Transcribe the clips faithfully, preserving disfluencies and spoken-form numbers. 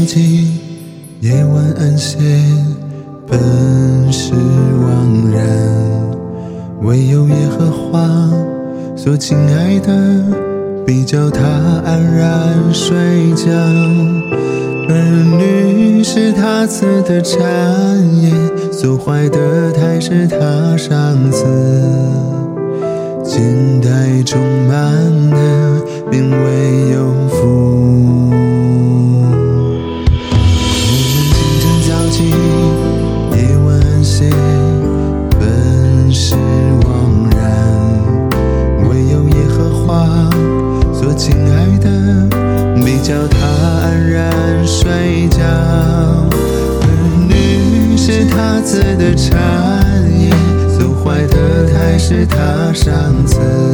静，夜晚安歇，本是枉然。唯有耶和华所亲爱的，必叫他安然睡觉。儿女是他赐的产业，所怀的胎是他赏赐。千代充满的，便为有福。我们清晨早起，夜晚安歇，本是枉然。唯有耶和华所亲爱的，必叫他安然睡觉。儿女是他赐的产业，所怀的胎是他赏赐。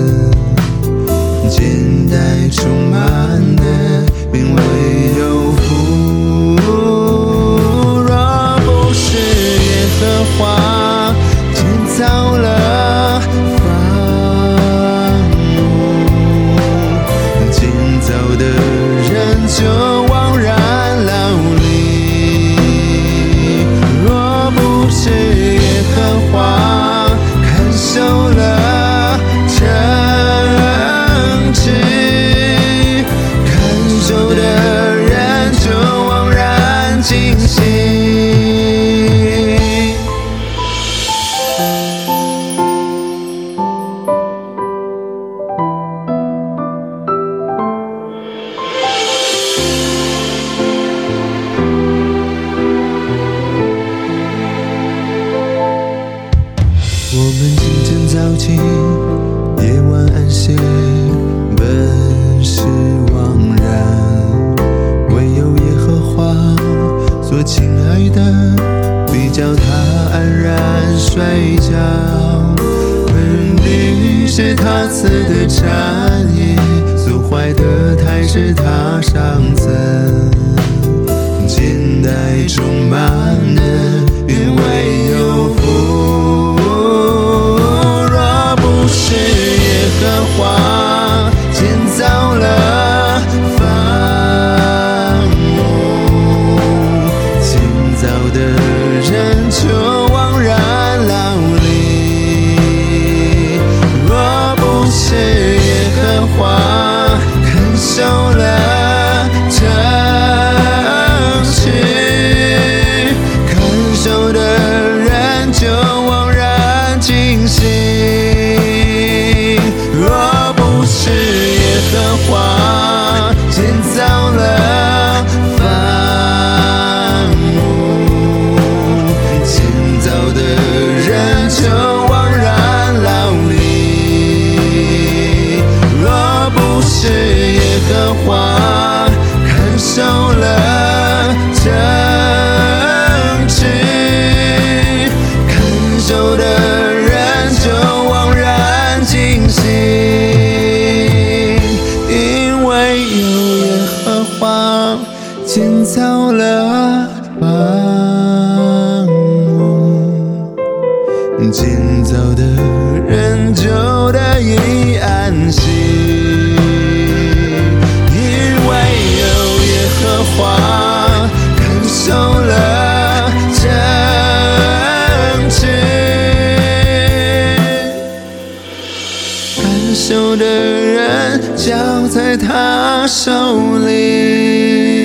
千代充满的，便为有福。若不是耶和华建造了房屋，建造的人就枉然劳力。若不是耶和华看守了城池，看守的人就枉然惊醒。我们清晨早起，夜晚安歇，本是枉然。唯有耶和华所亲爱的，必叫他安然睡觉。儿女是他赐的产业，所怀的胎是他赏赐。千代充满的，便为有福。若不是耶和华建造了房屋，建造的人就枉然劳力。若不是耶和华看守了城池，看守的人就枉然惊醒。若不是耶和华建造了房屋，建造的人就枉然劳力。若不是耶和华看守了城池，看守的人就枉然惊醒。因为有耶和华建造了房屋，建造的人就得以安息。因为有耶和华看守了城池，看守的人交在他手里。